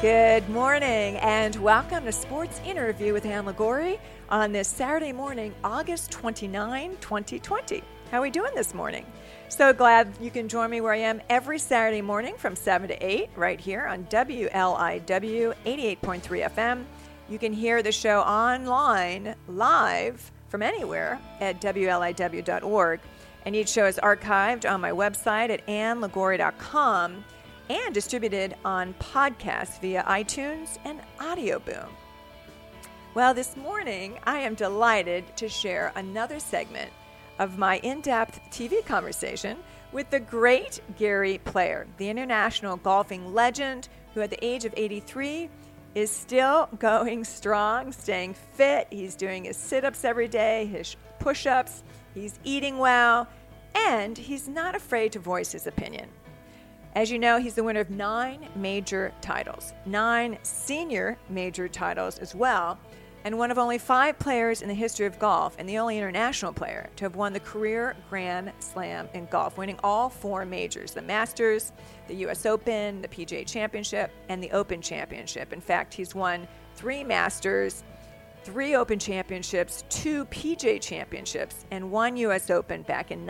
Good morning and welcome to Sports Interview with Ann Liguori on this Saturday morning, August 29, 2020. How are we doing this morning? So glad you can join me where I am every Saturday morning from 7 to 8 right here on WLIW 88.3 FM. You can hear the show online live from anywhere at WLIW.org. And each show is archived on my website at annliguori.com and distributed on podcasts via iTunes and Audio Boom. Well, this morning, I am delighted to share another segment of my in-depth TV conversation with the great Gary Player, the international golfing legend who at the age of 83 is still going strong, staying fit. He's doing his sit-ups every day, his push-ups, he's eating well, and he's not afraid to voice his opinion. As you know, he's the winner of 9 major titles, 9 senior major titles as well, and one of only 5 players in the history of golf and the only international player to have won the career Grand Slam in golf, winning all 4 majors, the Masters, the U.S. Open, the PGA Championship, and the Open Championship. In fact, he's won 3 Masters, 3 Open Championships, 2 PGA Championships, and 1 U.S. Open back in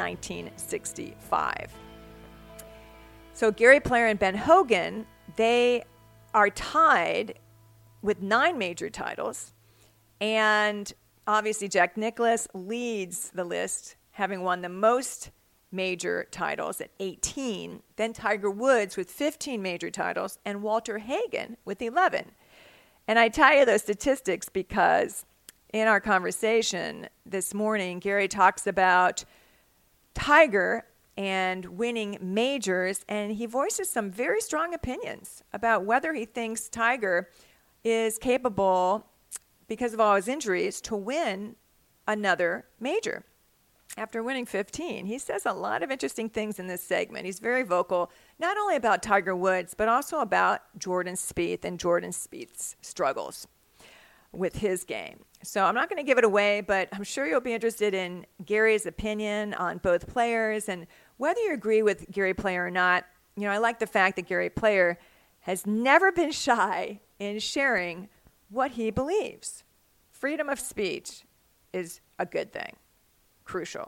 1965. So Gary Player and Ben Hogan, they are tied with 9 major titles. And obviously Jack Nicklaus leads the list, having won the most major titles at 18. Then Tiger Woods with 15 major titles and Walter Hagen with 11. And I tell you those statistics because in our conversation this morning, Gary talks about Tiger and winning majors, and he voices some very strong opinions about whether he thinks Tiger is capable, because of all his injuries, to win another major after winning 15. He says a lot of interesting things in this segment. He's very vocal, not only about Tiger Woods, but also about Jordan Spieth and Jordan Spieth's struggles with his game. So I'm not going to give it away, but I'm sure you'll be interested in Gary's opinion on both players and whether you agree with Gary Player or not. You know, I like the fact that Gary Player has never been shy in sharing what he believes. Freedom of speech is a good thing, crucial.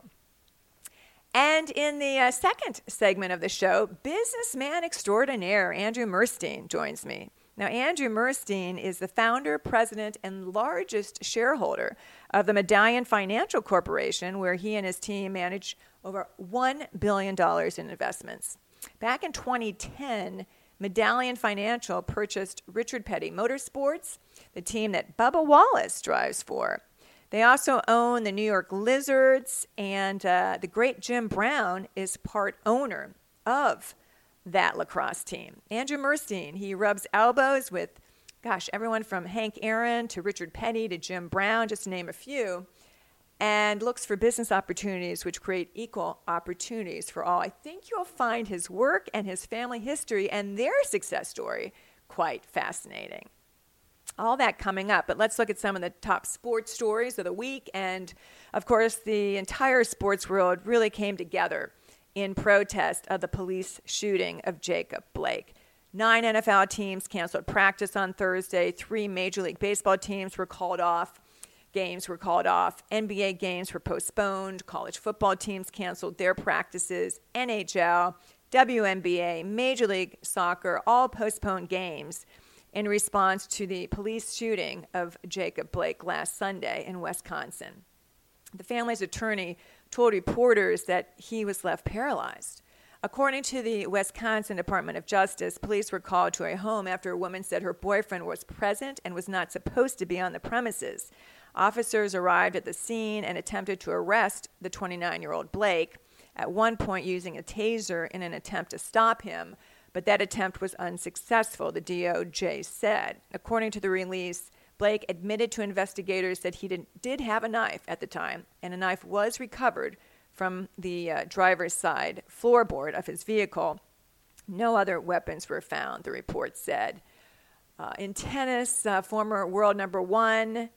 And in the second segment of the show, businessman extraordinaire Andrew Murstein joins me. Now, Andrew Murstein is the founder, president, and largest shareholder of the Medallion Financial Corporation, where he and his team manage over $1 billion in investments. Back in 2010, Medallion Financial purchased Richard Petty Motorsports, the team that Bubba Wallace drives for. They also own the New York Lizards, and the great Jim Brown is part owner of that lacrosse team. Andrew Murstein, he rubs elbows with, everyone from Hank Aaron to Richard Petty to Jim Brown, just to name a few, and looks for business opportunities which create equal opportunities for all. I think you'll find his work and his family history and their success story quite fascinating. All that coming up, but let's look at some of the top sports stories of the week. And, of course, the entire sports world really came together in protest of the police shooting of Jacob Blake. 9 NFL teams canceled practice on Thursday. 3 Major League Baseball teams were called off. Games were called off. NBA games were postponed. College football teams canceled their practices. NHL, WNBA, Major League Soccer, all postponed games in response to the police shooting of Jacob Blake last Sunday in Wisconsin. The family's attorney told reporters that he was left paralyzed. According to the Wisconsin Department of Justice, police were called to a home after a woman said her boyfriend was present and was not supposed to be on the premises. Officers arrived at the scene and attempted to arrest the 29-year-old Blake, at one point using a taser in an attempt to stop him, but that attempt was unsuccessful, the DOJ said. According to the release, Blake admitted to investigators that he did have a knife at the time, and a knife was recovered from the driver's side floorboard of his vehicle. No other weapons were found, the report said. In tennis, former world number 1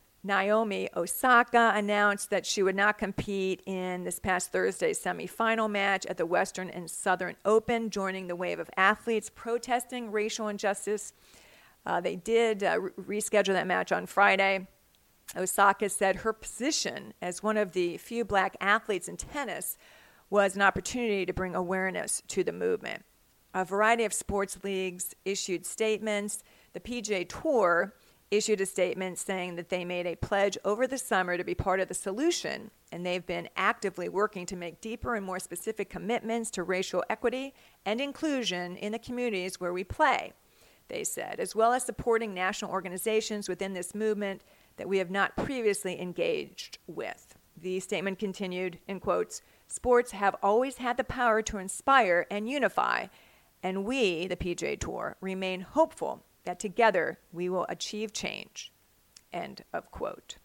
Naomi Osaka announced that she would not compete in this past Thursday's semifinal match at the Western and Southern Open, joining the wave of athletes protesting racial injustice They did reschedule that match on Friday. Osaka said her position as one of the few black athletes in tennis was an opportunity to bring awareness to the movement. A variety of sports leagues issued statements. The PGA Tour issued a statement saying that they made a pledge over the summer to be part of the solution, and they've been actively working to make deeper and more specific commitments to racial equity and inclusion in the communities where we play, they said, as well as supporting national organizations within this movement that we have not previously engaged with. The statement continued, in quotes, "Sports have always had the power to inspire and unify, and we, the PGA Tour, remain hopeful that together we will achieve change." End of quote.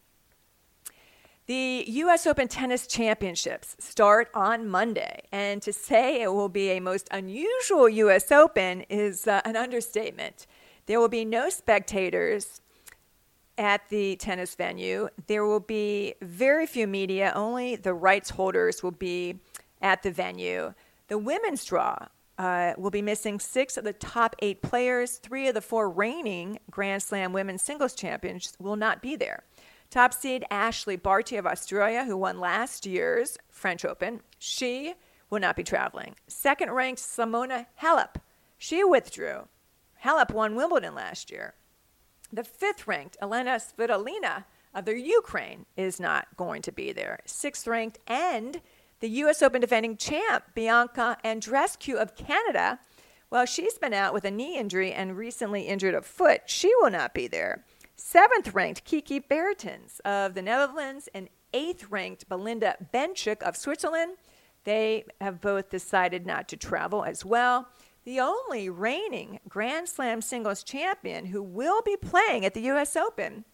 The U.S. Open Tennis Championships start on Monday, and to say it will be a most unusual U.S. Open is an understatement. There will be no spectators at the tennis venue. There will be very few media. Only the rights holders will be at the venue. The women's draw will be missing 6 of the top 8 players. 3 of the 4 reigning Grand Slam women's singles champions will not be there. Top seed Ashley Barty of Australia, who won last year's French Open, she will not be traveling. Second-ranked Simona Halep, she withdrew. Halep won Wimbledon last year. The 5th-ranked Elena Svitolina of the Ukraine is not going to be there. 6th-ranked and the U.S. Open defending champ Bianca Andreescu of Canada, well, she's been out with a knee injury and recently injured a foot. She will not be there. 7th-ranked Kiki Bertens of the Netherlands and 8th-ranked Belinda Bencic of Switzerland. They have both decided not to travel as well. The only reigning Grand Slam singles champion who will be playing at the U.S. Open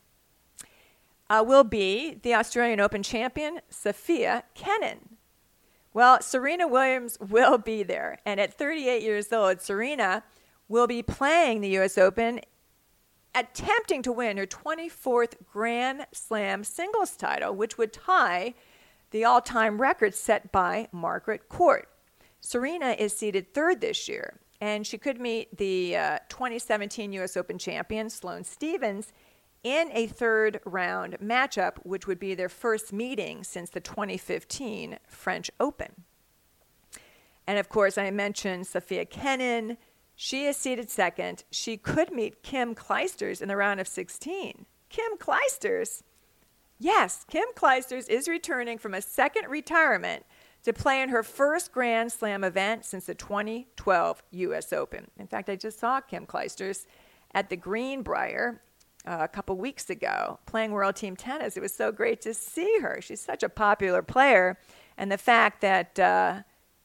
will be the Australian Open champion, Sofia Kenin. Well, Serena Williams will be there, and at 38 years old, Serena will be playing the U.S. Open, attempting to win her 24th Grand Slam singles title, which would tie the all-time record set by Margaret Court. Serena is seeded 3rd this year, and she could meet the 2017 U.S. Open champion, Sloane Stephens, in a 3rd-round matchup, which would be their first meeting since the 2015 French Open. And, of course, I mentioned Sofia Kenin. She is seeded 2nd. She could meet Kim Clijsters in the round of 16. Kim Clijsters? Yes, Kim Clijsters is returning from a 2nd retirement to play in her first Grand Slam event since the 2012 U.S. Open. In fact, I just saw Kim Clijsters at the Greenbrier a couple weeks ago playing World Team Tennis. It was so great to see her. She's such a popular player, and the fact that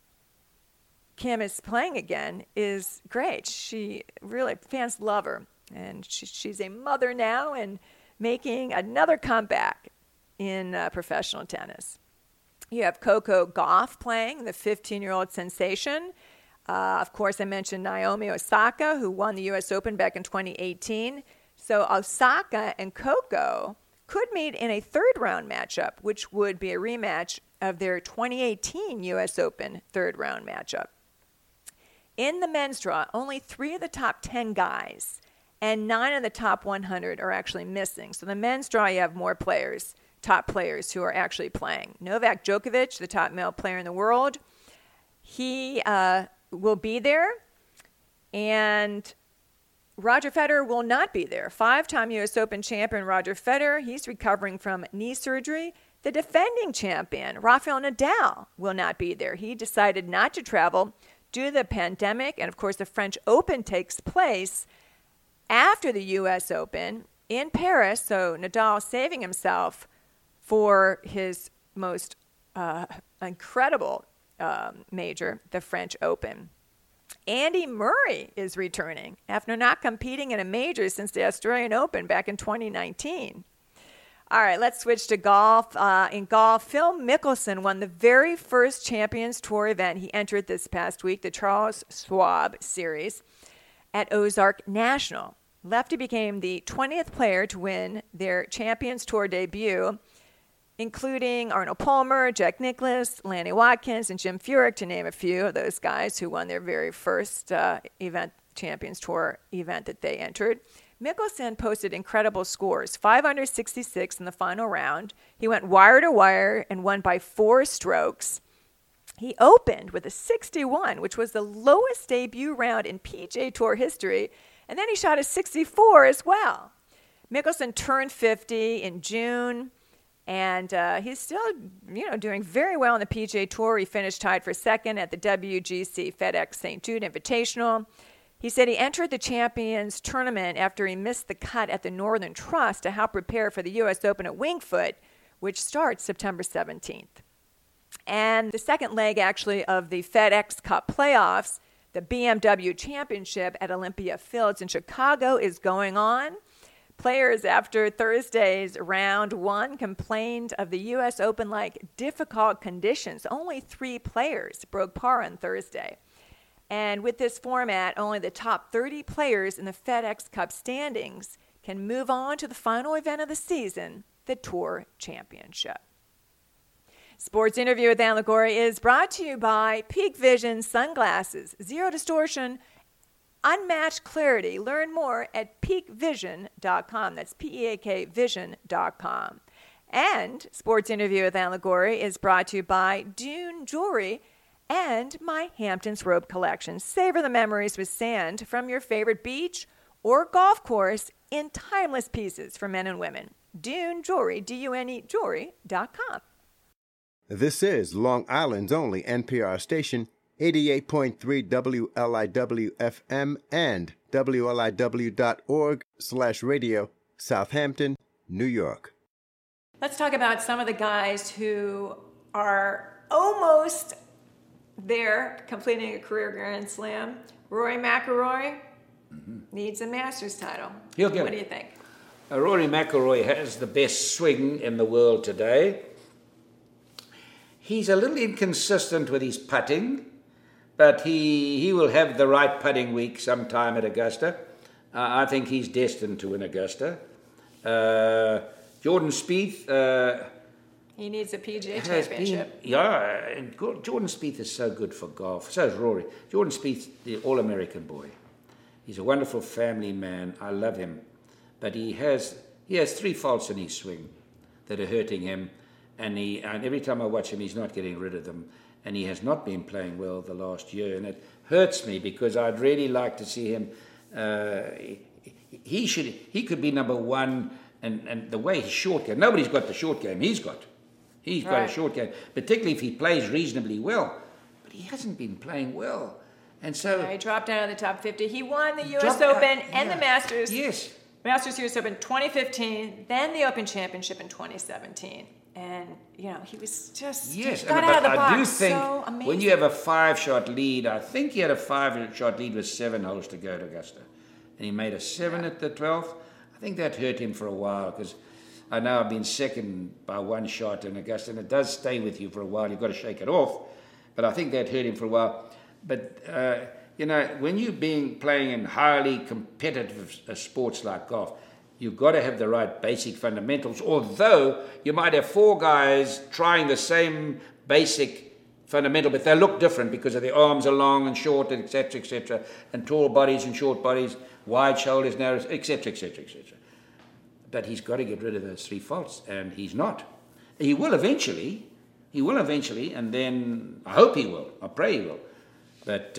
Kim is playing again is great. She really, fans love her, and she's a mother now and making another comeback in professional tennis. You have Coco Gauff playing, the 15-year-old sensation. Of course, I mentioned Naomi Osaka, who won the U.S. Open back in 2018. So Osaka and Coco could meet in a 3rd-round matchup, which would be a rematch of their 2018 U.S. Open 3rd-round matchup. In the men's draw, only 3 of the top 10 guys and 9 of the top 100 are actually missing. So the men's draw, you have more players, top players who are actually playing. Novak Djokovic, the top male player in the world, he will be there. And Roger Federer will not be there. 5-time U.S. Open champion Roger Federer, he's recovering from knee surgery. The defending champion, Rafael Nadal, will not be there. He decided not to travel due to the pandemic. And, of course, the French Open takes place after the U.S. Open in Paris. So Nadal saving himself for his most incredible major, the French Open. Andy Murray is returning after not competing in a major since the Australian Open back in 2019. All right, let's switch to golf. In golf, Phil Mickelson won the very first Champions Tour event he entered this past week, the Charles Schwab Series at Ozark National. Lefty became the 20th player to win their Champions Tour debut, including Arnold Palmer, Jack Nicklaus, Lanny Watkins, and Jim Furyk, to name a few of those guys who won their very first Champions Tour event that they entered. Mickelson posted incredible scores, 5 under 66 in the final round. He went wire to wire and won by 4 strokes. He opened with a 61, which was the lowest debut round in PGA Tour history, and then he shot a 64 as well. Mickelson turned 50 in June, and he's still, doing very well on the PGA Tour. He finished tied for second at the WGC FedEx St. Jude Invitational. He said he entered the Champions Tournament after he missed the cut at the Northern Trust to help prepare for the U.S. Open at Winged Foot, which starts September 17th. And the second leg, actually, of the FedEx Cup playoffs, the BMW Championship at Olympia Fields in Chicago, is going on. Players after Thursday's round 1 complained of the U.S. Open-like difficult conditions. Only 3 players broke par on Thursday. And with this format, only the top 30 players in the FedEx Cup standings can move on to the final event of the season, the Tour Championship. Sports Interview with Ann Liguori is brought to you by Peak Vision Sunglasses. Zero distortion, unmatched clarity. Learn more at peakvision.com. That's P-E-A-K vision.com. And Sports Interview with Ann Liguori is brought to you by Dune Jewelry and my Hamptons Robe Collection. Savor the memories with sand from your favorite beach or golf course in timeless pieces for men and women. Dune Jewelry, D-U-N-E Jewelry.com. This is Long Island's only NPR station, 88.3 WLIW-FM and WLIW.org/radio, Southampton, New York. Let's talk about some of the guys who are almost there, completing a career Grand Slam. Rory McIlroy needs a Masters title. He'll get it. What do you think? Rory McIlroy has the best swing in the world today. He's a little inconsistent with his putting, but he will have the right putting week sometime at Augusta. I think he's destined to win Augusta. Jordan Spieth... he needs a PGA Championship. And Jordan Spieth is so good for golf. So is Rory. Jordan Spieth, the All-American boy. He's a wonderful family man. I love him. But he has 3 faults in his swing that are hurting him. And every time I watch him, he's not getting rid of them. And he has not been playing well the last year. And it hurts me because I'd really like to see him. He could be number 1. And the way his short game, nobody's got the short game he's got. He's got a short game, particularly if he plays reasonably well. But he hasn't been playing well. And so... he dropped down to the top 50. He won the U.S. Open and the Masters. Yes. Masters U.S. Open 2015, then the Open Championship in 2017. And, he was just got out of the box. I do think so amazing. When you have a 5-shot lead, I think he had a 5-shot lead with 7 holes to go to Augusta. And he made a 7 at the 12th. I think that hurt him for a while because I know I've been second by 1 shot in Augusta, and it does stay with you for a while. You've got to shake it off. But I think that hurt him for a while. But, when you're playing in highly competitive sports like golf, you've got to have the right basic fundamentals, although you might have 4 guys trying the same basic fundamental, but they look different because of their arms are long and short, etc., and tall bodies and short bodies, wide shoulders, narrow, etc. But he's got to get rid of those 3 faults, and he's not. He will eventually, and then I hope he will. I pray he will. But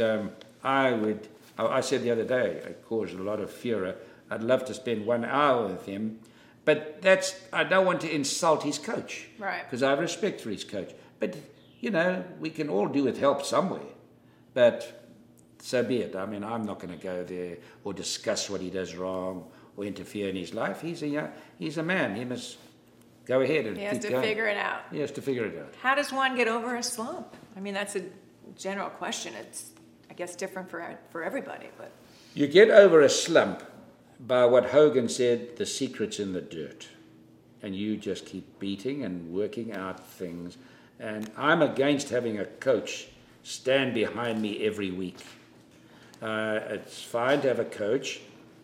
I said the other day, it caused a lot of furor, I'd love to spend 1 hour with him, but I don't want to insult his coach. Right. Because I have respect for his coach. But, we can all do with help somewhere. But so be it. I mean, I'm not going to go there or discuss what he does wrong or interfere in his life. He's a man. He must go ahead and he has keep to going. figure it out. He has to figure it out. How does one get over a slump? I mean, that's a general question. It's, I guess, different for everybody. But you get over a slump by what Hogan said, the secret's in the dirt. And you just keep beating and working out things. And I'm against having a coach stand behind me every week. It's fine to have a coach.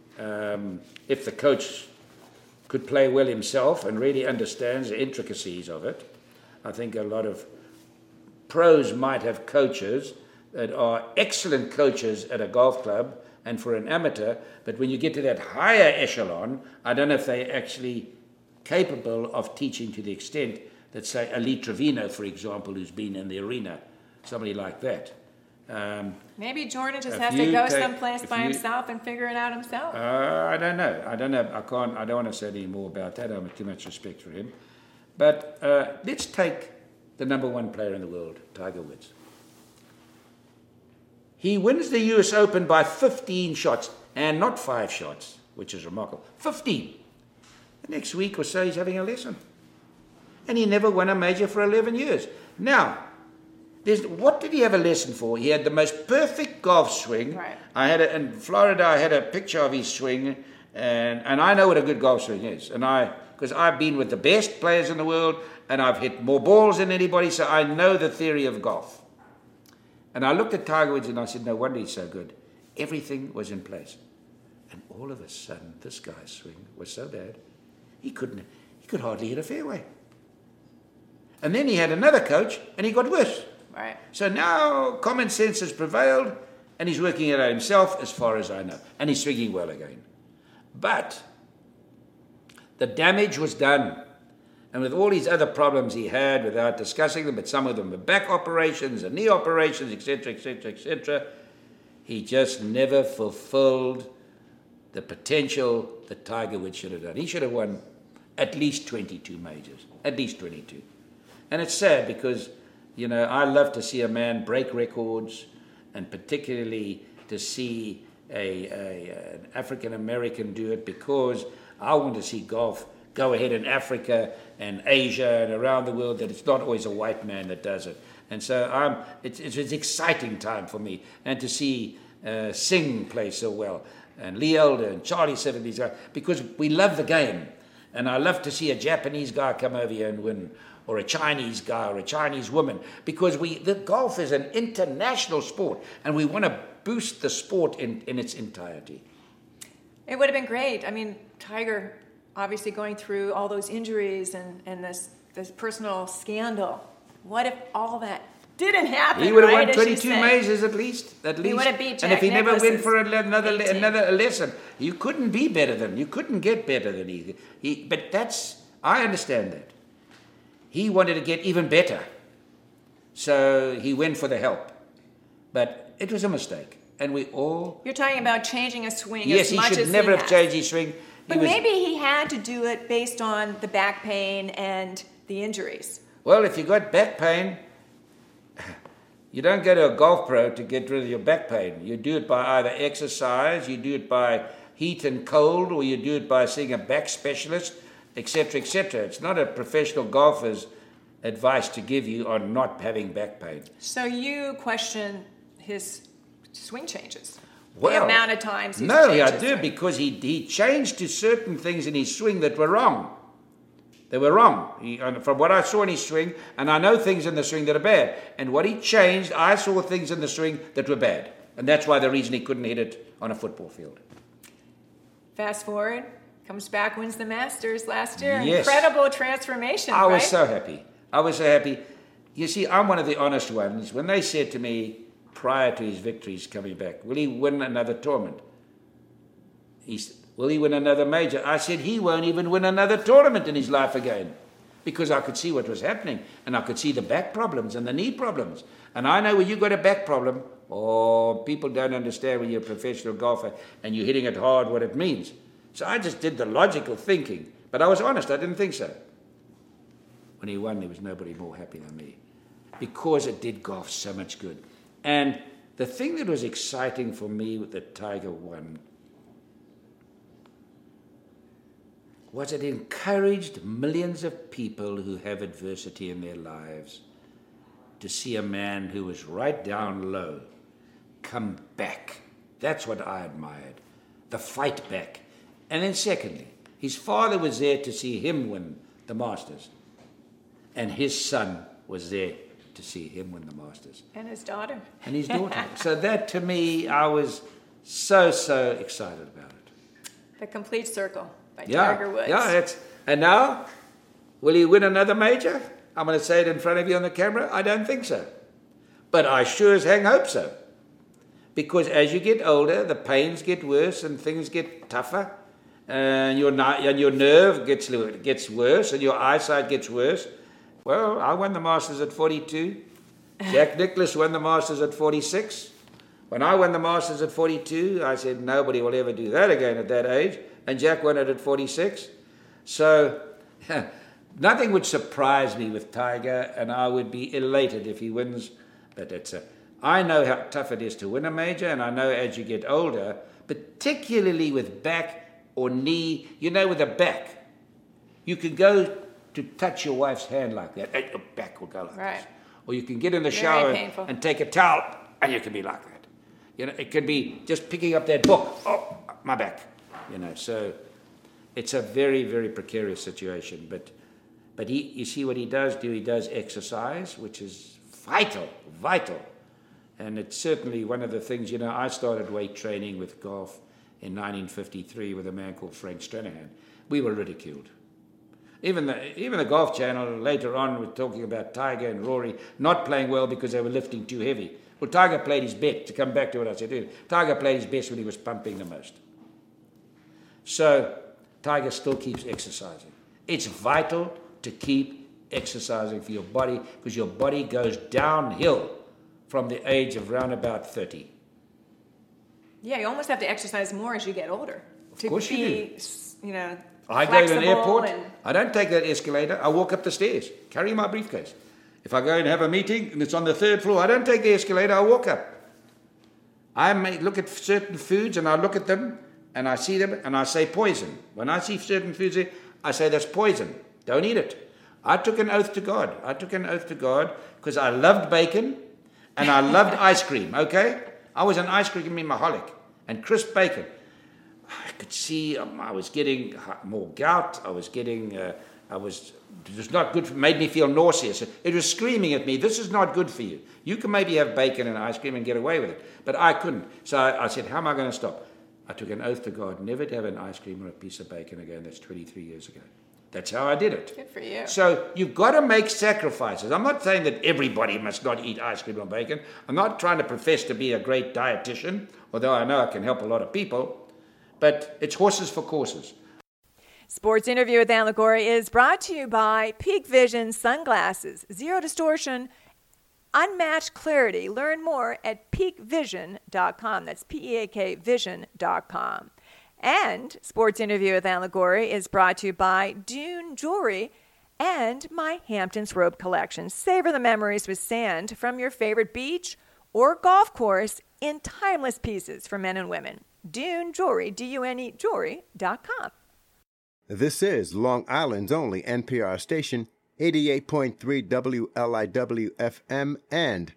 If the coach could play well himself and really understands the intricacies of it, I think a lot of pros might have coaches that are excellent coaches at a golf club, and for an amateur. But when you get to that higher echelon, I don't know if they're actually capable of teaching to the extent that, say, Elite Trevino, for example, who's been in the arena, somebody like that. Maybe Jordan just has to go someplace by himself and figure it out himself. I don't know. I don't want to say any more about that. I have too much respect for him. But let's take the number one player in the world, Tiger Woods. He wins the US Open by 15 shots, and not 5 shots, which is remarkable. 15. The next week or so, he's having a lesson. And he never won a major for 11 years. Now, what did he have a lesson for? He had the most perfect golf swing. Right. In Florida, I had a picture of his swing, and I know what a good golf swing is. Because I've been with the best players in the world, and I've hit more balls than anybody, so I know the theory of golf. And I looked at Tiger Woods and I said, no wonder he's so good. Everything was in place. And all of a sudden, this guy's swing was so bad, he could hardly hit a fairway. And then he had another coach, and he got worse. Right. So now common sense has prevailed, and he's working it out himself, as far as I know. And he's swinging well again. But the damage was done. And with all these other problems he had, without discussing them, but some of them were back operations and knee operations, etc., etc., etc., he just never fulfilled the potential that Tiger Woods should have done. He should have won at least 22 majors, at least 22. And it's sad because, I love to see a man break records, and particularly to see an African American do it, because I want to see golf go ahead in Africa and Asia and around the world, that it's not always a white man that does it. And so it's an exciting time for me. And to see Singh play so well, and Lee Elder and Charlie Siver, these guys, because we love the game. And I love to see a Japanese guy come over here and win, or a Chinese guy or a Chinese woman, because the golf is an international sport, and we want to boost the sport in its entirety. It would have been great. I mean, Tiger obviously going through all those injuries and this personal scandal. What if all that didn't happen? He would have won 22 majors at least. He would have beat Jack And if he never went for another 18. lesson, you couldn't be better than. You couldn't get better than he. But I understand that. He wanted to get even better, so he went for the help. But it was a mistake, and we all. You're talking about changing a swing. Yes, as much he should as never he have changed his swing. But maybe he had to do it based on the back pain and the injuries. Well, if you got back pain, you don't go to a golf pro to get rid of your back pain. You do it by either exercise, you do it by heat and cold, or you do it by seeing a back specialist, etc., etc. It's not a professional golfer's advice to give you on not having back pain. So you question his swing changes? Well, the amount of times he's no, changed I his do, swing. because he changed to certain things in his swing that were wrong. They were wrong. And from what I saw in his swing, and I know things in the swing that are bad, and what he changed, I saw things in the swing that were bad. And that's why the reason he couldn't hit it on a football field. Fast forward, comes back, wins the Masters last year. Yes. Incredible transformation, I was right? so happy. I was so happy. You see, I'm one of the honest ones. When they said to me, prior to his victories coming back, will he win another tournament? Will he win another major? I said he won't even win another tournament in his life again, because I could see what was happening, and I could see the back problems and the knee problems. And I know when you got a back problem, people don't understand when you're a professional golfer and you're hitting it hard what it means. So I just did the logical thinking, but I was honest, I didn't think so. When he won, there was nobody more happy than me, because it did golf so much good. And the thing that was exciting for me with the Tiger won was it encouraged millions of people who have adversity in their lives to see a man who was right down low come back. That's what I admired, the fight back. And then secondly, his father was there to see him win the Masters, and his son was there to see him win the Masters. And his daughter. And his daughter. So that, to me, I was so excited about it. The complete circle by Tiger Woods. Yeah, and now, will he win another major? I'm going to say it in front of you on the camera. I don't think so. But I sure as hang hope so. because as you get older, the pains get worse and things get tougher, and your nerve gets worse, and your eyesight gets worse. Well, I won the Masters at 42. Jack Nicklaus won the Masters at 46. When I won the Masters at 42, I said nobody will ever do that again at that age, and Jack won it at 46. So nothing would surprise me with Tiger, and I would be elated if he wins. But I know how tough it is to win a major, and I know as you get older, particularly with back or knee, with a back, you can go to touch your wife's hand like that, and your back will go like this. Or you can get in the shower and take a towel, and you can be like that. It could be just picking up that book. Oh, my back. So it's a very, very precarious situation. But you see what he does do? He does exercise, which is vital. And it's certainly one of the things, I started weight training with golf in 1953 with a man called Frank Stranahan. We were ridiculed. Even the Golf Channel later on were talking about Tiger and Rory not playing well because they were lifting too heavy. Well, Tiger played his best, to come back to what I said earlier. Tiger played his best when he was pumping the most. So Tiger still keeps exercising. It's vital to keep exercising for your body because your body goes downhill from the age of round about 30. Yeah, you almost have to exercise more as you get older. Of course you do. I go to an airport, I don't take that escalator, I walk up the stairs, carry my briefcase. If I go and have a meeting and it's on the 3rd floor, I don't take the escalator, I walk up. I may look at certain foods and I look at them and I see them and I say poison. When I see certain foods, I say that's poison, don't eat it. I took an oath to God because I loved bacon and I loved ice cream, okay? I was an ice cream-aholic and crisp bacon. I could see I was getting more gout. It was not good. Made me feel nauseous. It was screaming at me, this is not good for you. You can maybe have bacon and ice cream and get away with it. But I couldn't. So I said, how am I going to stop? I took an oath to God never to have an ice cream or a piece of bacon again. That's 23 years ago. That's how I did it. Good for you. So you've got to make sacrifices. I'm not saying that everybody must not eat ice cream or bacon. I'm not trying to profess to be a great dietitian, although I know I can help a lot of people. But it's horses for courses. Sports Interview with Ann Liguori is brought to you by Peak Vision Sunglasses. Zero distortion, unmatched clarity. Learn more at peakvision.com. That's P-E-A-K vision.com. And Sports Interview with Ann Liguori is brought to you by Dune Jewelry and my Hamptons Robe Collection. Savor the memories with sand from your favorite beach or golf course in timeless pieces for men and women. Dune Jewelry, D-U-N-E Jewelry.com. This is Long Island's only NPR station, 88.3 WLIW-FM and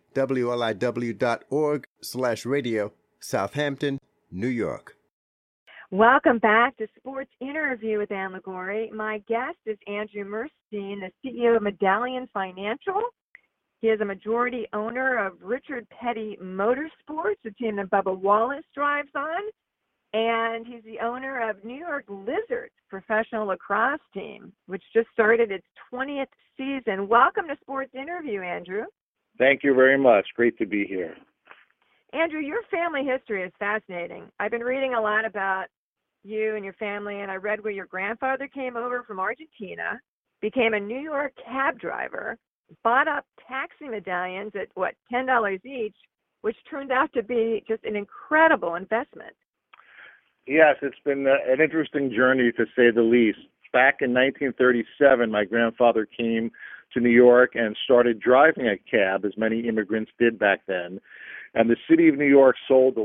WLIW.org/radio, Southampton, New York. Welcome back to Sports Interview with Ann Liguori. My guest is Andrew Murstein, the CEO of Medallion Financial. He is a majority owner of Richard Petty Motorsports, the team that Bubba Wallace drives on. And he's the owner of New York Lizards professional lacrosse team, which just started its 20th season. Welcome to Sports Interview, Andrew. Thank you very much. Great to be here. Andrew, your family history is fascinating. I've been reading a lot about you and your family, and I read where your grandfather came over from Argentina, became a New York cab driver, bought up taxi medallions at, $10 each, which turned out to be just an incredible investment. Yes, it's been an interesting journey, to say the least. Back in 1937, my grandfather came to New York and started driving a cab, as many immigrants did back then. And the city of New York sold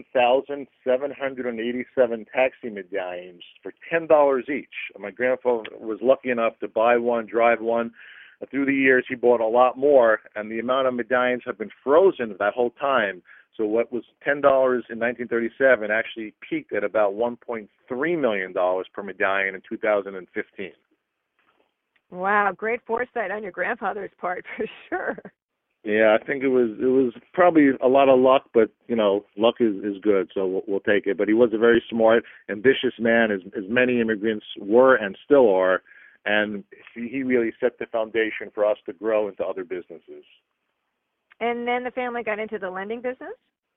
11,787 taxi medallions for $10 each. And my grandfather was lucky enough to buy one, drive one. Through the years, he bought a lot more, and the amount of medallions have been frozen that whole time. So what was $10 in 1937 actually peaked at about $1.3 million per medallion in 2015. Wow, great foresight on your grandfather's part, for sure. Yeah, I think it was probably a lot of luck, but, luck is good, so we'll take it. But he was a very smart, ambitious man, as many immigrants were and still are, and he really set the foundation for us to grow into other businesses. And then the family got into the lending business?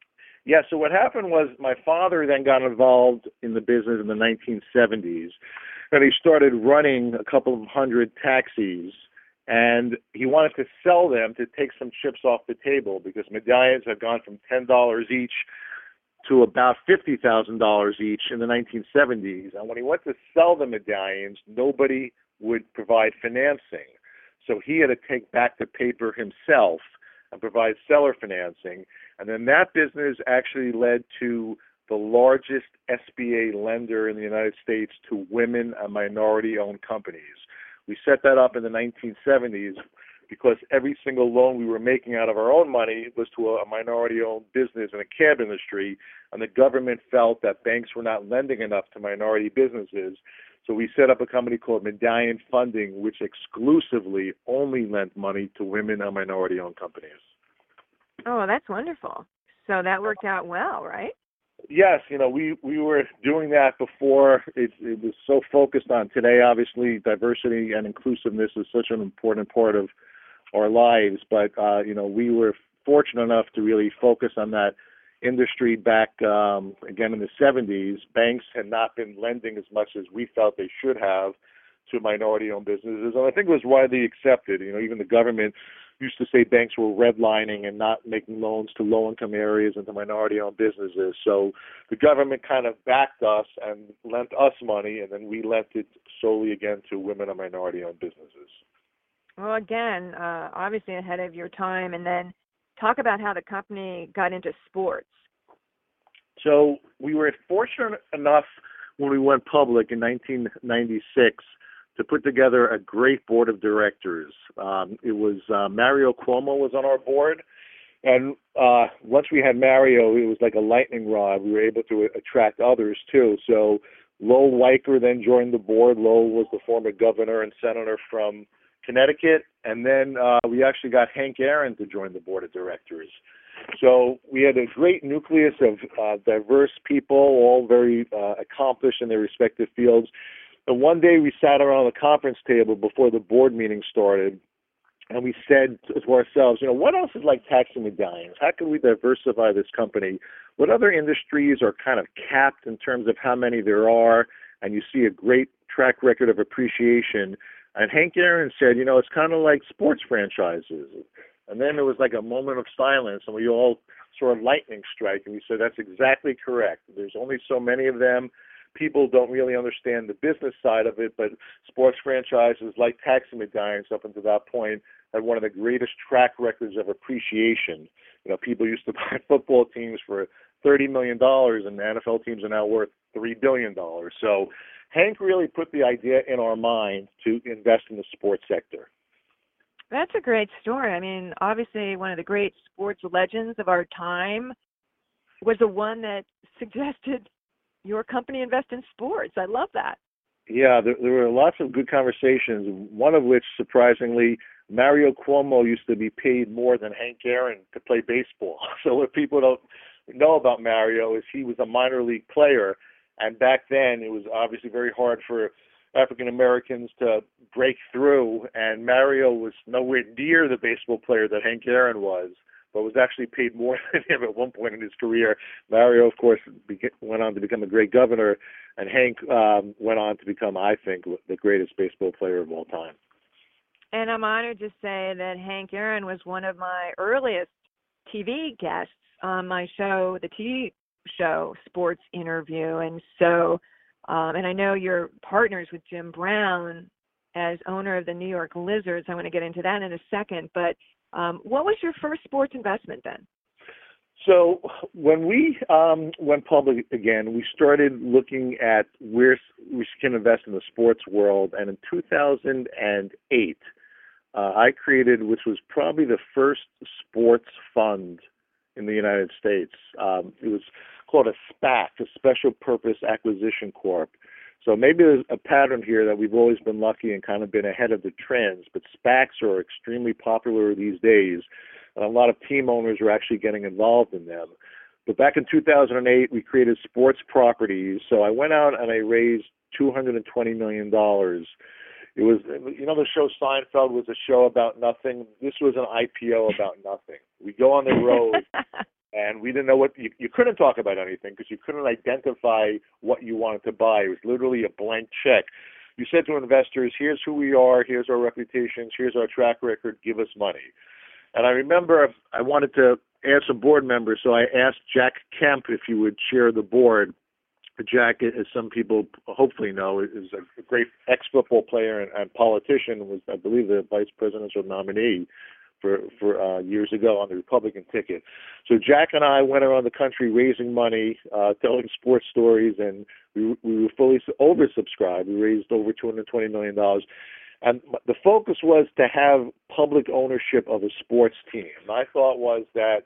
Yeah, so what happened was my father then got involved in the business in the 1970s, and he started running a couple of hundred taxis, and he wanted to sell them to take some chips off the table because medallions had gone from $10 each to about $50,000 each in the 1970s. And when he went to sell the medallions, nobody would provide financing. So he had to take back the paper himself and provide seller financing. And then that business actually led to the largest SBA lender in the United States to women and minority-owned companies. We set that up in the 1970s because every single loan we were making out of our own money was to a minority-owned business in a cab industry, and the government felt that banks were not lending enough to minority businesses. So we set up a company called Medallion Funding, which exclusively only lent money to women and minority-owned companies. Oh, that's wonderful. So that worked out well, right? Yes, we were doing that before it was so focused on. Today, obviously, diversity and inclusiveness is such an important part of our lives. But, we were fortunate enough to really focus on that industry back, again, in the 70s. Banks had not been lending as much as we felt they should have to minority-owned businesses. And I think it was widely accepted. Even the government used to say banks were redlining and not making loans to low-income areas and to minority-owned businesses. So the government kind of backed us and lent us money, and then we lent it solely again to women and minority-owned businesses. Well, again, obviously ahead of your time. And then talk about how the company got into sports. So we were fortunate enough when we went public in 1996 to put together a great board of directors. It was Mario Cuomo was on our board, and once we had Mario, it was like a lightning rod. We were able to attract others too. So Lowell Weicker then joined the board. Lowell was the former governor and senator from Connecticut, and then we actually got Hank Aaron to join the board of directors. So we had a great nucleus of diverse people, all very accomplished in their respective fields. And one day we sat around the conference table before the board meeting started, and we said to ourselves, what else is like taxi medallions? How can we diversify this company? What other industries are kind of capped in terms of how many there are, and you see a great track record of appreciation? And Hank Aaron said, it's kind of like sports franchises. And then there was like a moment of silence, and we all sort of lightning strike, and we said, that's exactly correct. There's only so many of them. People don't really understand the business side of it, but sports franchises like taxi medallions up until that point had one of the greatest track records of appreciation. People used to buy football teams for $30 million, and the NFL teams are now worth $3 billion. So Hank really put the idea in our mind to invest in the sports sector. That's a great story. I mean, obviously one of the great sports legends of our time was the one that suggested your company invest in sports. I love that. Yeah, there were lots of good conversations, one of which, surprisingly, Mario Cuomo used to be paid more than Hank Aaron to play baseball. So what people don't know about Mario is he was a minor league player, and back then it was obviously very hard for African Americans to break through, and Mario was nowhere near the baseball player that Hank Aaron was, but was actually paid more than him at one point in his career. Mario, of course, went on to become a great governor, and Hank went on to become, I think, the greatest baseball player of all time. And I'm honored to say that Hank Aaron was one of my earliest TV guests on my show, the TV show Sports Interview. And so, and I know you're partners with Jim Brown as owner of the New York Lizards. I want to get into that in a second, but what was your first sports investment then? So when we went public again, we started looking at where we can invest in the sports world. And in 2008, I created, which was probably the first sports fund in the United States. It was called a SPAC, a Special Purpose Acquisition Corp. So maybe there's a pattern here that we've always been lucky and kind of been ahead of the trends, but SPACs are extremely popular these days, and a lot of team owners are actually getting involved in them. But back in 2008, we created Sports Properties. So I went out and I raised $220 million. It was, the show Seinfeld was a show about nothing. This was an IPO about nothing. We go on the road And we didn't know what you couldn't talk about anything because you couldn't identify what you wanted to buy. It was literally a blank check. You said to investors, here's who we are, here's our reputations, here's our track record, give us money. And I remember I wanted to add some board members, so I asked Jack Kemp if he would chair the board. Jack, as some people hopefully know, is a great ex-football player and politician, was, I believe, the vice presidential nominee for years ago on the Republican ticket. So Jack and I went around the country raising money, telling sports stories, and we were fully oversubscribed. We raised over $220 million. And the focus was to have public ownership of a sports team. My thought was that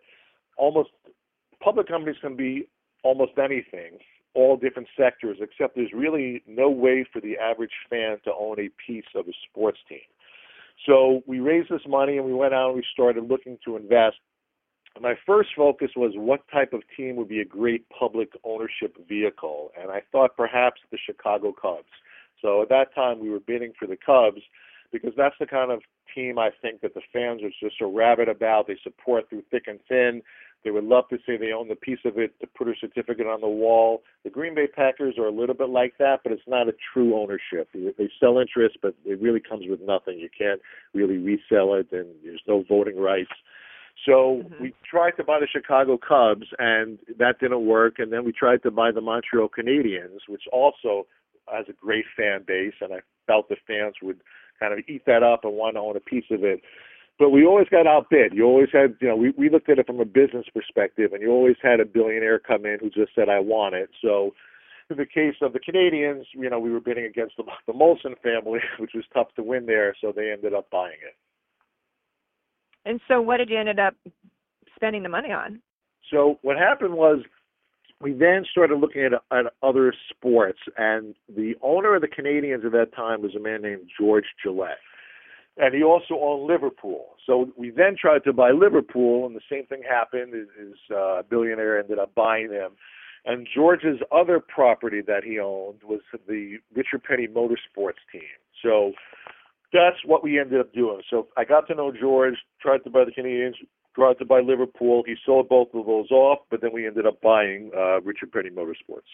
public companies can be almost anything, all different sectors, except there's really no way for the average fan to own a piece of a sports team. So we raised this money and we went out and we started looking to invest. And my first focus was what type of team would be a great public ownership vehicle. And I thought perhaps the Chicago Cubs. So at that time we were bidding for the Cubs because that's the kind of team I think that the fans are just so rabid about. They support through thick and thin. They would love to say they own the piece of it to put a certificate on the wall. The Green Bay Packers are a little bit like that, but it's not a true ownership. They sell interest, but it really comes with nothing. You can't really resell it, and there's no voting rights. So we tried to buy the Chicago Cubs, and that didn't work. And then we tried to buy the Montreal Canadiens, which also has a great fan base, and I felt the fans would kind of eat that up and want to own a piece of it. But we always got outbid. You always had, we looked at it from a business perspective, and you always had a billionaire come in who just said, I want it. So in the case of the Canadiens, we were bidding against the Molson family, which was tough to win there, so they ended up buying it. And so what did you end up spending the money on? So what happened was we then started looking at other sports, and the owner of the Canadiens at that time was a man named George Gillette. And he also owned Liverpool. So we then tried to buy Liverpool, and the same thing happened. His billionaire ended up buying them. And George's other property that he owned was the Richard Petty Motorsports team. So that's what we ended up doing. So I got to know George, tried to buy the Canadiens, tried to buy Liverpool. He sold both of those off, but then we ended up buying Richard Petty Motorsports.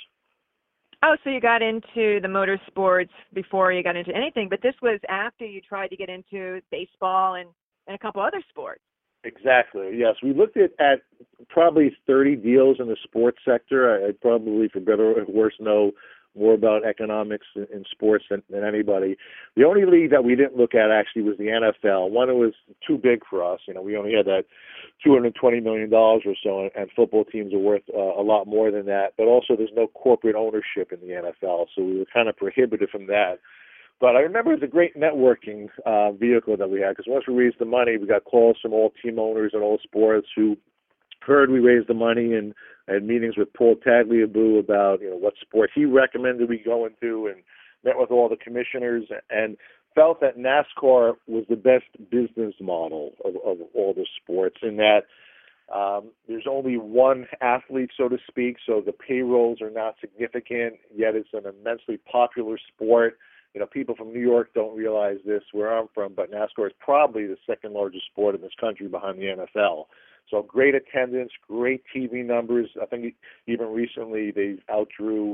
Oh, so you got into the motorsports before you got into anything, but this was after you tried to get into baseball and a couple other sports. Exactly, yes. We looked at probably 30 deals in the sports sector. I probably, for better or worse, know more about economics in sports than anybody. The only league that we didn't look at actually was the NFL. One, it was too big for us. We only had that $220 million or so, and football teams are worth a lot more than that. But also there's no corporate ownership in the NFL, so we were kind of prohibited from that. But I remember it was a great networking vehicle that we had, because once we raised the money, we got calls from all team owners and all sports who heard we raised the money, and I had meetings with Paul Tagliabue about what sport he recommended we go into, and met with all the commissioners, and felt that NASCAR was the best business model of all the sports, in that there's only one athlete, so to speak, so the payrolls are not significant, yet it's an immensely popular sport. People from New York don't realize this, where I'm from, but NASCAR is probably the second largest sport in this country behind the NFL. So great attendance, great TV numbers. I think even recently they outdrew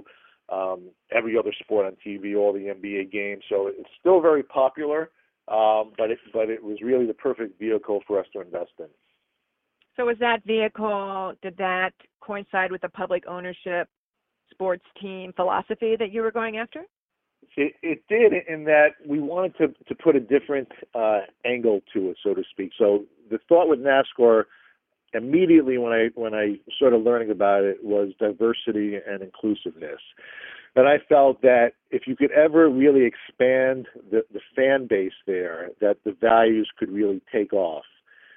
every other sport on TV, all the NBA games. So it's still very popular, but it was really the perfect vehicle for us to invest in. So was that vehicle, did that coincide with the public ownership sports team philosophy that you were going after? It did, in that we wanted to put a different angle to it, so to speak. So the thought with NASCAR immediately when I started learning about it was diversity and inclusiveness. And I felt that if you could ever really expand the fan base there, that the values could really take off.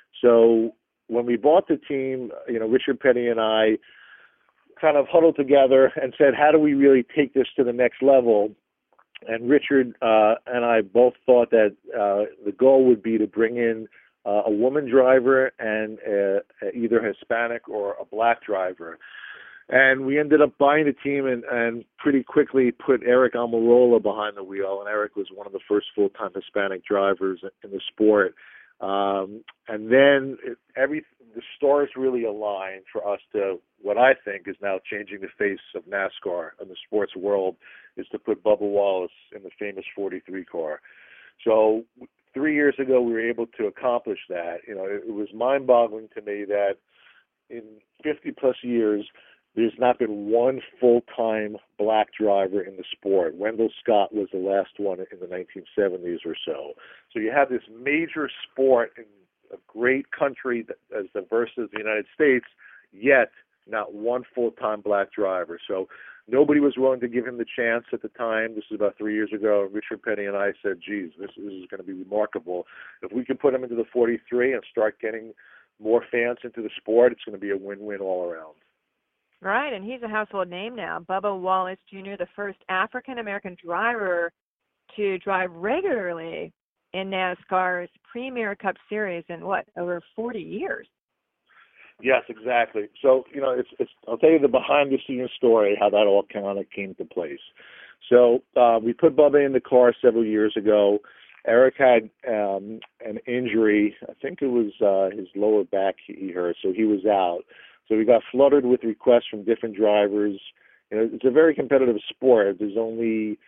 So when we bought the team, Richard Petty and I kind of huddled together and said, how do we really take this to the next level? And Richard and I both thought that the goal would be to bring in a woman driver and either Hispanic or a black driver. And we ended up buying the team and pretty quickly put Eric Almirola behind the wheel. And Eric was one of the first full-time Hispanic drivers in the sport. And then the stars really aligned for us to, what I think is now changing the face of NASCAR and the sports world, is to put Bubba Wallace in the famous 43 car. So 3 years ago, we were able to accomplish that. It was mind-boggling to me that in 50-plus years, there's not been one full-time black driver in the sport. Wendell Scott was the last one in the 1970s or so. So you have this major sport in a great country as diverse as the United States, yet not one full-time black driver. So nobody was willing to give him the chance at the time. This is about 3 years ago. Richard Petty and I said, geez, this is going to be remarkable. If we can put him into the 43 and start getting more fans into the sport, it's going to be a win-win all around. Right, and he's a household name now. Bubba Wallace Jr., the first African-American driver to drive regularly in NASCAR's Premier Cup Series in, over 40 years? Yes, exactly. So, I'll tell you the behind-the-scenes story, how that all kind of came to place. So we put Bubba in the car several years ago. Eric had an injury. I think it was his lower back he hurt, so he was out. So we got flooded with requests from different drivers. It's a very competitive sport. There's only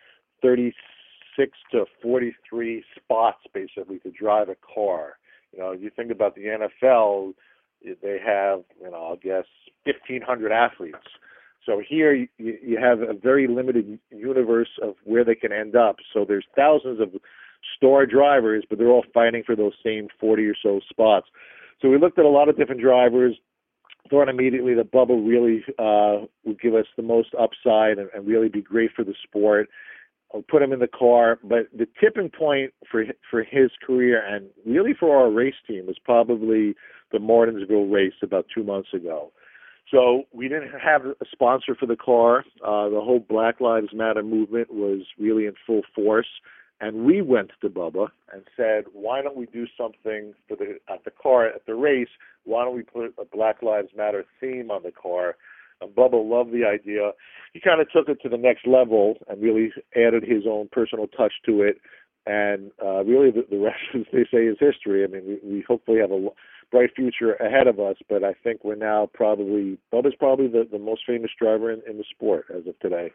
36 to 43 spots, basically, to drive a car. You think about the NFL, they have, I guess, 1,500 athletes. So here you have a very limited universe of where they can end up. So there's thousands of star drivers, but they're all fighting for those same 40 or so spots. So we looked at a lot of different drivers, thought immediately that Bubba really would give us the most upside and really be great for the sport. I'll put him in the car. But the tipping point for his career and really for our race team was probably the Martinsville race about 2 months ago. So we didn't have a sponsor for the car. The whole Black Lives Matter movement was really in full force. And we went to Bubba and said, why don't we do something at the race? Why don't we put a Black Lives Matter theme on the car? And Bubba loved the idea. He kind of took it to the next level and really added his own personal touch to it. And really the rest, as they say, is history. I mean, we hopefully have a bright future ahead of us, but I think we're now Bubba's probably the most famous driver in the sport as of today.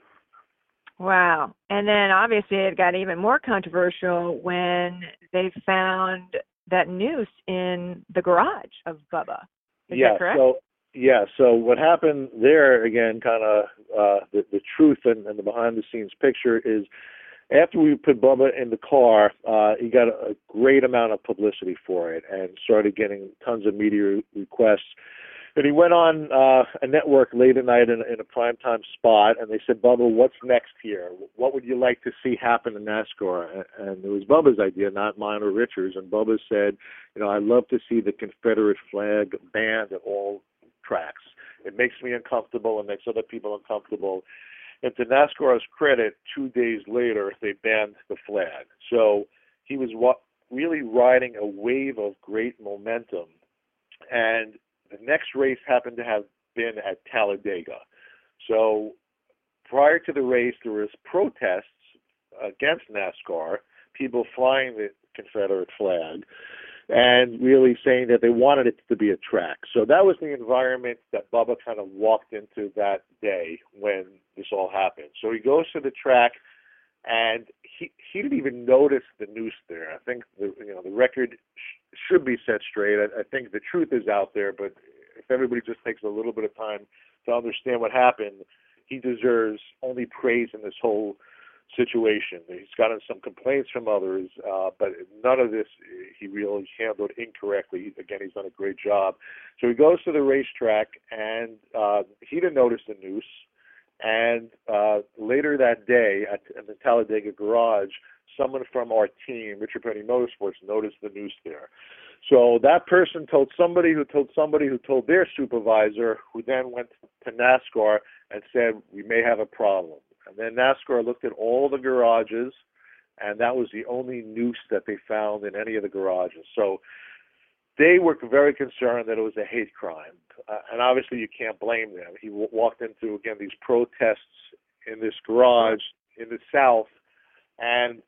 Wow. And then obviously it got even more controversial when they found that noose in the garage of Bubba. Is that correct? So what happened there, again, kind of the truth and the behind-the-scenes picture is after we put Bubba in the car, he got a great amount of publicity for it and started getting tons of media requests. And he went on a network late at night in a primetime spot, and they said, Bubba, what's next here? What would you like to see happen in NASCAR? And it was Bubba's idea, not mine or Richard's. And Bubba said, I'd love to see the Confederate flag banned at all tracks. It makes me uncomfortable and makes other people uncomfortable. And to NASCAR's credit, 2 days later, they banned the flag. So he was really riding a wave of great momentum. And the next race happened to have been at Talladega. So prior to the race, there was protests against NASCAR, people flying the Confederate flag, and really saying that they wanted it to be a track. So that was the environment that Bubba kind of walked into that day when this all happened. So he goes to the track, and he didn't even notice the noose there. I think the record should be set straight. I think the truth is out there, but if everybody just takes a little bit of time to understand what happened, he deserves only praise in this whole situation. He's gotten some complaints from others, but none of this he really handled incorrectly. Again, he's done a great job. So he goes to the racetrack, and he didn't notice the noose. And later that day at the Talladega garage, someone from our team, Richard Petty Motorsports, noticed the noose there. So that person told somebody who told their supervisor, who then went to NASCAR and said, we may have a problem. And then NASCAR looked at all the garages, and that was the only noose that they found in any of the garages. So they were very concerned that it was a hate crime. And obviously you can't blame them. He walked into, again, these protests in this garage in the South, and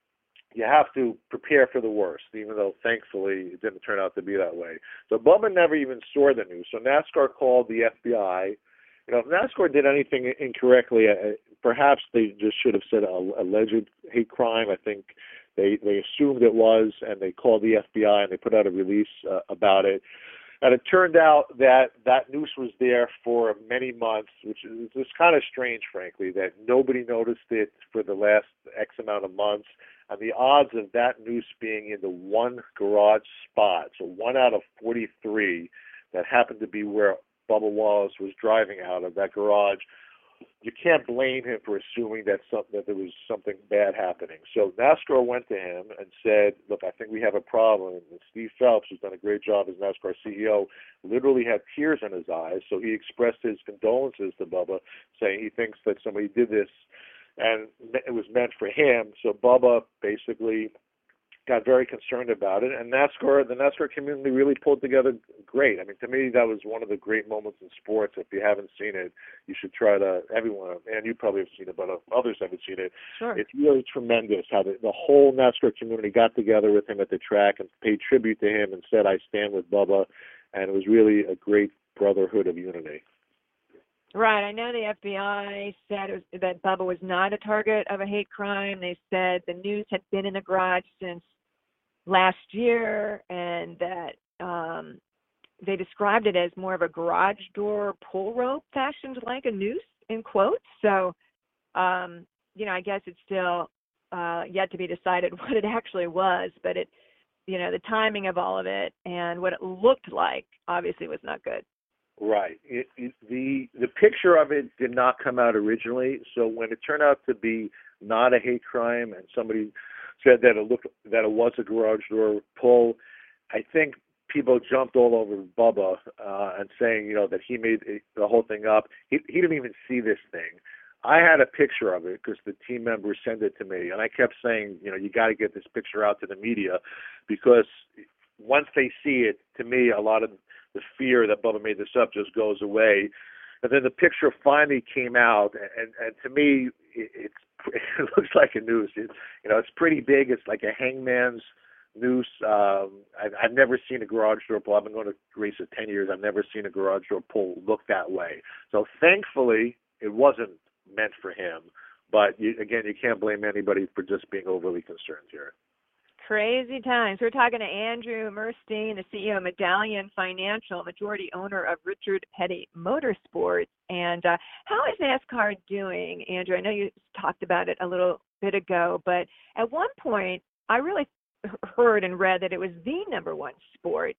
you have to prepare for the worst, even though thankfully it didn't turn out to be that way. So Bubba never even saw the news. So NASCAR called the FBI. You know, if NASCAR did anything incorrectly, perhaps they just should have said alleged hate crime. I think they assumed it was, and they called the FBI and they put out a release about it. And it turned out that that noose was there for many months, which is just kind of strange, frankly, that nobody noticed it for the last X amount of months. And the odds of that noose being in the one garage spot, so 1 out of 43, that happened to be where Bubba Wallace was driving out of that garage, you can't blame him for assuming that there was something bad happening. So NASCAR went to him and said, look, I think we have a problem. And Steve Phelps, who's done a great job as NASCAR CEO, literally had tears in his eyes. So he expressed his condolences to Bubba, saying he thinks that somebody did this and it was meant for him. So Bubba basically got very concerned about it, and the NASCAR community really pulled together great. I mean, to me, that was one of the great moments in sports. If you haven't seen it, you should try to, everyone, and you probably have seen it, but others haven't seen it. Sure. It's really tremendous how the whole NASCAR community got together with him at the track and paid tribute to him and said, I stand with Bubba, and it was really a great brotherhood of unity. Right. I know the FBI said that Bubba was not a target of a hate crime. They said the news had been in the garage since last year, and that they described it as more of a garage door pull rope fashioned like a noose, in quotes. So, I guess it's still yet to be decided what it actually was, but the timing of all of it and what it looked like obviously was not good. Right. The picture of it did not come out originally, so when it turned out to be not a hate crime and somebody said that it was a garage door pull, I think people jumped all over Bubba and saying, that he made the whole thing up. He didn't even see this thing. I had a picture of it because the team members sent it to me, and I kept saying, you got to get this picture out to the media, because once they see it, to me, a lot of the fear that Bubba made this up just goes away. And then the picture finally came out, and to me, it looks like a noose. It's pretty big. It's like a hangman's noose. I've never seen a garage door pull. I've been going to race for 10 years. I've never seen a garage door pull look that way. So thankfully, it wasn't meant for him. But you can't blame anybody for just being overly concerned here. Crazy times. We're talking to Andrew Murstein, the CEO of Medallion Financial, majority owner of Richard Petty Motorsports. And how is NASCAR doing, Andrew? I know you talked about it a little bit ago, but at one point I really heard and read that it was the number one sport.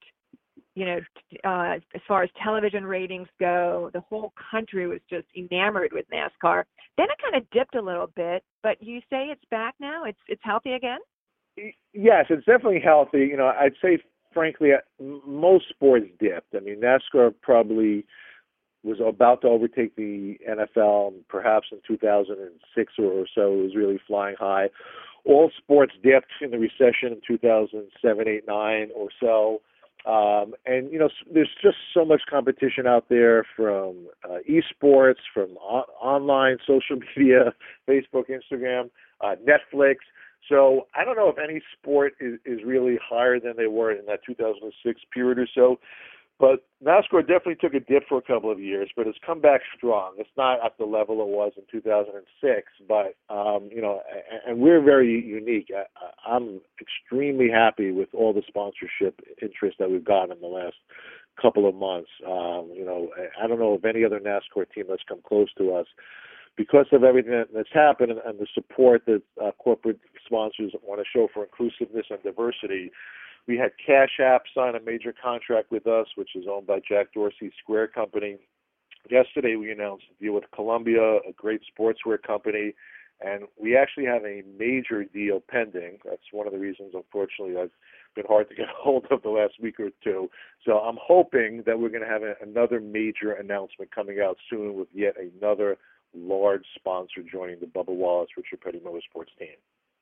As far as television ratings go, the whole country was just enamored with NASCAR. Then it kind of dipped a little bit, but you say it's back now? It's healthy again? Yes, it's definitely healthy. I'd say, frankly, most sports dipped. I mean, NASCAR probably was about to overtake the NFL, perhaps in 2006 or so. It was really flying high. All sports dipped in the recession in 2007, 8, 9 or so. And there's just so much competition out there from esports, from online social media, Facebook, Instagram, Netflix. So I don't know if any sport is really higher than they were in that 2006 period or so. But NASCAR definitely took a dip for a couple of years, but it's come back strong. It's not at the level it was in 2006, but, and we're very unique. I'm extremely happy with all the sponsorship interest that we've gotten in the last couple of months. I don't know of any other NASCAR team that's come close to us because of everything that's happened and the support that corporate sponsors want to show for inclusiveness and diversity. We had Cash App sign a major contract with us, which is owned by Jack Dorsey's Square Company. Yesterday, we announced a deal with Columbia, a great sportswear company, and we actually have a major deal pending. That's one of the reasons, unfortunately, I've been hard to get hold of the last week or two. So I'm hoping that we're going to have another major announcement coming out soon with yet another large sponsor joining the Bubba Wallace Richard Petty Motorsports team.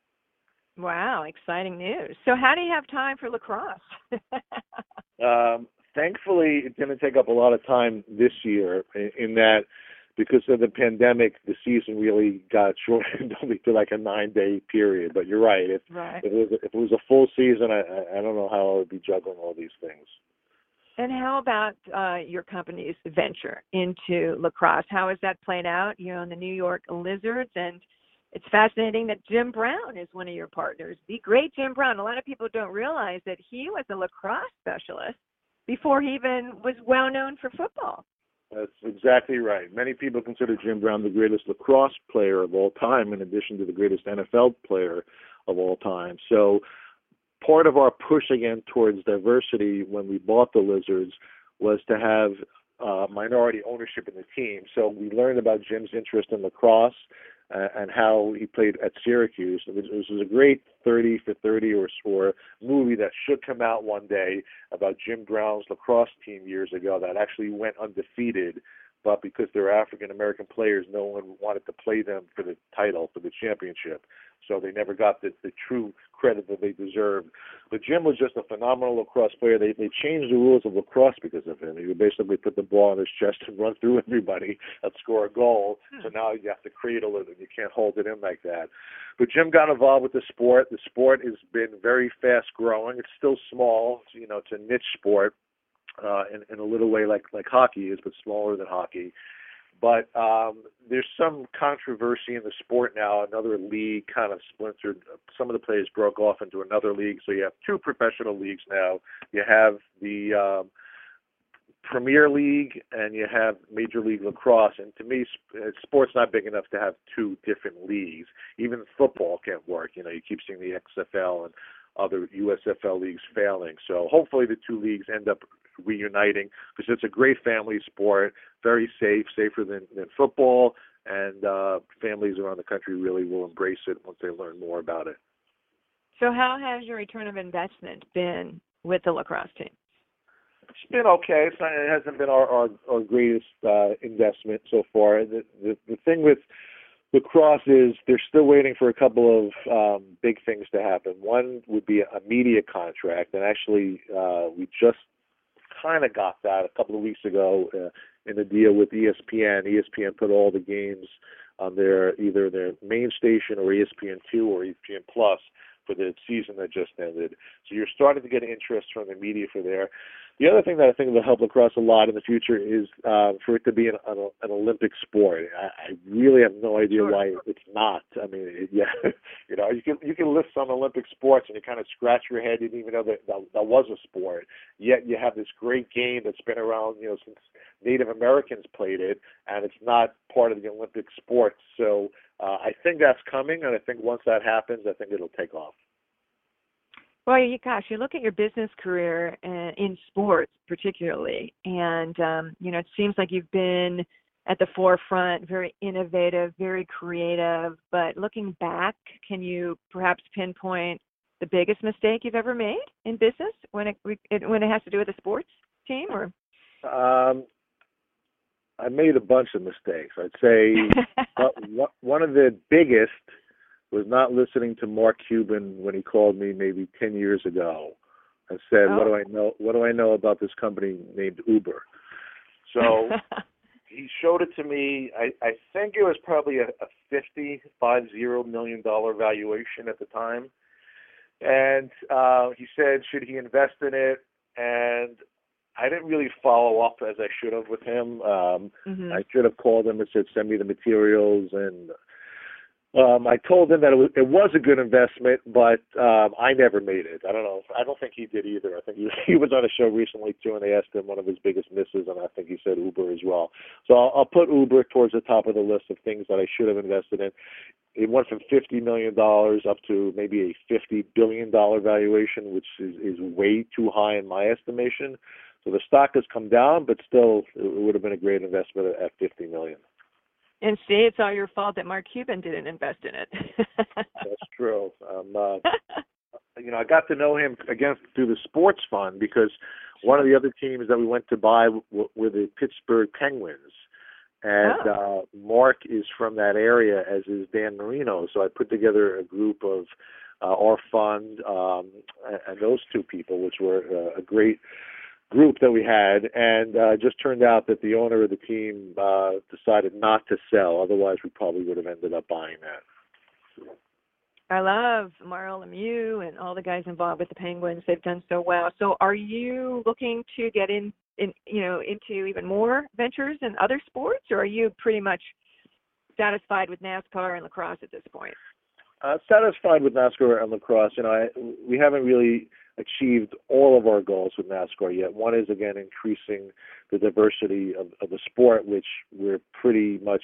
Wow, exciting news. So how do you have time for lacrosse? Thankfully, it didn't take up a lot of time this year in that because of the pandemic, the season really got shortened only to like a 9-day period. But you're right. If it was a full season, I don't know how I would be juggling all these things. And how about your company's venture into lacrosse? How has that played out? You're on the New York Lizards, and it's fascinating that Jim Brown is one of your partners, the great Jim Brown. A lot of people don't realize that he was a lacrosse specialist before he even was well known for football. That's exactly right. Many people consider Jim Brown the greatest lacrosse player of all time, in addition to the greatest NFL player of all time. So part of our push again towards diversity when we bought the Lizards was to have minority ownership in the team. So we learned about Jim's interest in lacrosse and how he played at Syracuse. It was a great 30 for 30 or movie that should come out one day about Jim Brown's lacrosse team years ago that actually went undefeated, but because they're African-American players, no one wanted to play them for the title, for the championship. So they never got the true credit that they deserved. But Jim was just a phenomenal lacrosse player. They changed the rules of lacrosse because of him. He would basically put the ball on his chest and run through everybody and score a goal. So now you have to cradle it and you can't hold it in like that. But Jim got involved with the sport. The sport has been very fast growing. It's still small. It's a niche sport in a little way like hockey is, but smaller than hockey. But there's some controversy in the sport now. Another league kind of splintered. Some of the players broke off into another league. So you have two professional leagues now. You have the Premier League and you have Major League Lacrosse. And to me, sport's not big enough to have two different leagues. Even football can't work. You keep seeing the XFL and other USFL leagues failing. So hopefully the two leagues end up reuniting because it's a great family sport, very safe, safer than football, and families around the country really will embrace it once they learn more about it. So how has your return of investment been with the lacrosse team? It's been okay. It hasn't been our greatest investment so far. The thing with lacrosse is they're still waiting for a couple of big things to happen. One would be a media contract, and actually we just kind of got that a couple of weeks ago in a deal with ESPN. ESPN put all the games on either their main station or ESPN2 or ESPN Plus for the season that just ended. So you're starting to get interest from the media for there. The other thing that I think will help lacrosse a lot in the future is for it to be an Olympic sport. I really have no idea why it's not. I mean, you can list some Olympic sports and you kind of scratch your head. You didn't even know that was a sport. Yet you have this great game that's been around, since Native Americans played it, and it's not part of the Olympic sports. So I think that's coming, and I think once that happens, I think it'll take off. Well, you look at your business career in sports particularly, and, it seems like you've been at the forefront, very innovative, very creative. But looking back, can you perhaps pinpoint the biggest mistake you've ever made in business when it has to do with a sports team? Or I made a bunch of mistakes. I'd say one of the biggest was not listening to Mark Cuban when he called me maybe 10 years ago and said, what do I know about this company named Uber? So he showed it to me. I think it was probably a $50 million valuation at the time. And he said, should he invest in it? And I didn't really follow up as I should have with him. I should have called him and said, send me the materials. And I told him that it was a good investment, but I never made it. I don't know. I don't think he did either. I think he was on a show recently, too, and they asked him one of his biggest misses, and I think he said Uber as well. So I'll put Uber towards the top of the list of things that I should have invested in. It went from $50 million up to maybe a $50 billion valuation, which is way too high in my estimation. So the stock has come down, but still it would have been a great investment at $50 million. And see, it's all your fault that Mark Cuban didn't invest in it. That's true. I got to know him again through the sports fund because one of the other teams that we went to buy were the Pittsburgh Penguins. And Mark is from that area, as is Dan Marino. So I put together a group of our fund and those two people, which were a great group that we had, and just turned out that the owner of the team decided not to sell. Otherwise, we probably would have ended up buying that. I love Mario Lemieux and all the guys involved with the Penguins. They've done so well. So are you looking to get into even more ventures in other sports, or are you pretty much satisfied with NASCAR and lacrosse at this point? Satisfied with NASCAR and lacrosse. We haven't really achieved all of our goals with NASCAR yet. One is, again, increasing the diversity of the sport, which we're pretty much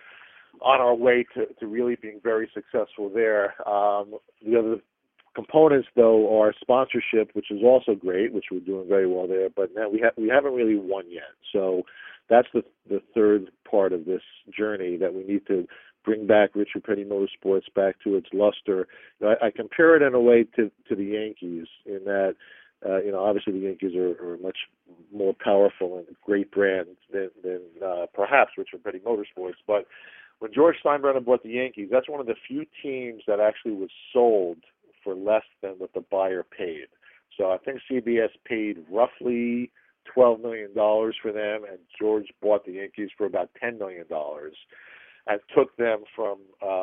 on our way to really being very successful there. The other components, though, are sponsorship, which is also great, which we're doing very well there. But now we haven't really won yet. So that's the third part of this journey, that we need to bring back Richard Petty Motorsports back to its luster. I compare it in a way to the Yankees, in that obviously the Yankees are much more powerful and a great brand than perhaps Richard Petty Motorsports. But when George Steinbrenner bought the Yankees, that's one of the few teams that actually was sold for less than what the buyer paid. So I think CBS paid roughly $12 million for them, and George bought the Yankees for about $10 million, and took them from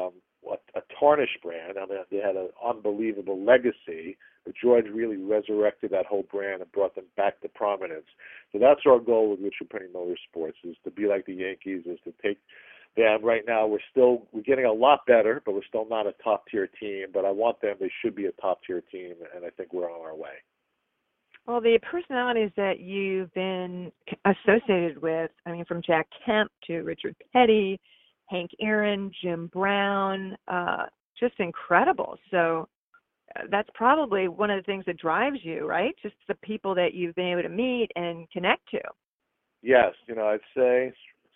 a tarnished brand. I mean, they had an unbelievable legacy, but George really resurrected that whole brand and brought them back to prominence. So that's our goal with Richard Petty Motorsports, is to be like the Yankees, is to take them. Right now, we're getting a lot better, but we're still not a top-tier team. But I want them. They should be a top-tier team, and I think we're on our way. Well, the personalities that you've been associated with, I mean, from Jack Kemp to Richard Petty, Hank Aaron, Jim Brown, just incredible. So that's probably one of the things that drives you, right? Just the people that you've been able to meet and connect to. Yes, I'd say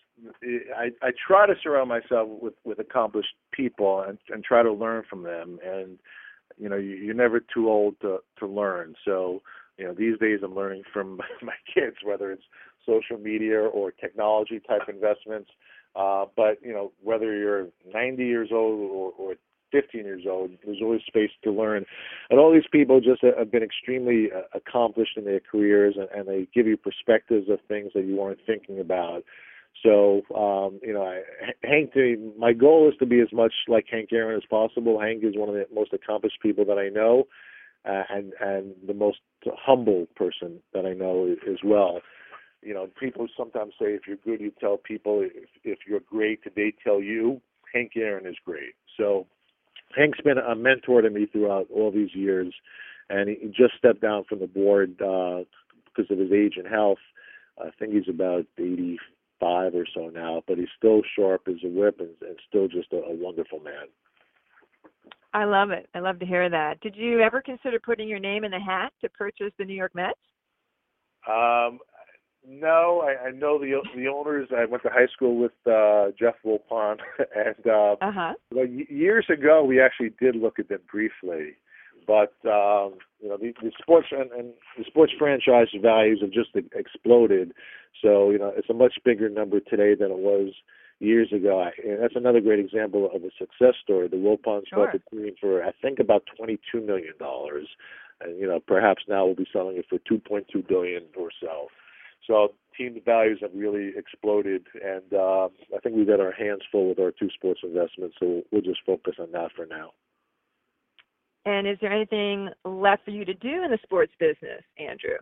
I try to surround myself with accomplished people and try to learn from them. And you're never too old to learn. So these days I'm learning from my kids, whether it's social media or technology type investments. But whether you're 90 years old or 15 years old, there's always space to learn. And all these people just have been extremely accomplished in their careers, and they give you perspectives of things that you weren't thinking about. So, Hank, my goal is to be as much like Hank Aaron as possible. Hank is one of the most accomplished people that I know, and the most humble person that I know as well. People sometimes say, if you're good, you tell people. If you're great, they tell you. Hank Aaron is great. So Hank's been a mentor to me throughout all these years, and he just stepped down from the board because of his age and health. I think he's about 85 or so now, but he's still sharp as a whip and still just a wonderful man. I love it. I love to hear that. Did you ever consider putting your name in the hat to purchase the New York Mets? No, I know the owners. I went to high school with Jeff Wilpon, and years ago we actually did look at them briefly, but the sports and the sports franchise values have just exploded. So it's a much bigger number today than it was years ago. And that's another great example of a success story. The Wilpons bought the team for I think about $22 million, and perhaps now we'll be selling it for $2.2 billion or so. So team values have really exploded, and I think we've got our hands full with our two sports investments, so we'll just focus on that for now. And is there anything left for you to do in the sports business, Andrew?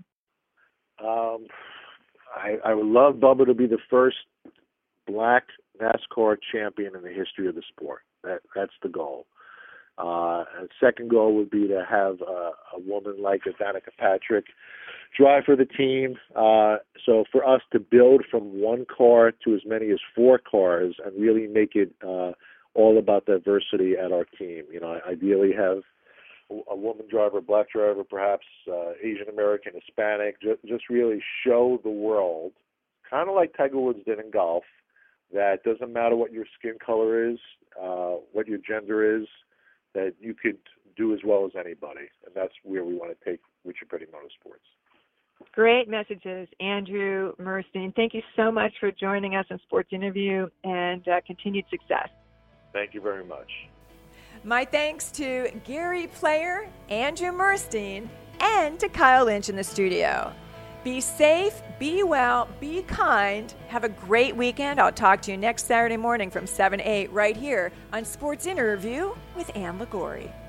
I would love Bubba to be the first black NASCAR champion in the history of the sport. That's the goal. And second goal would be to have a woman like Danica Patrick drive for the team. So for us to build from one car to as many as 4 cars and really make it all about diversity at our team. Ideally have a woman driver, black driver, perhaps Asian American, Hispanic, just really show the world, kind of like Tiger Woods did in golf, that doesn't matter what your skin color is, what your gender is, that you could do as well as anybody. And that's where we want to take Richard Petty Motorsports. Great messages, Andrew Murstein. Thank you so much for joining us on Sports Interview, and continued success. Thank you very much. My thanks to Gary Player, Andrew Murstein, and to Kyle Lynch in the studio. Be safe, be well, be kind. Have a great weekend. I'll talk to you next Saturday morning from 7 to 8 right here on Sports Interview with Ann Liguori.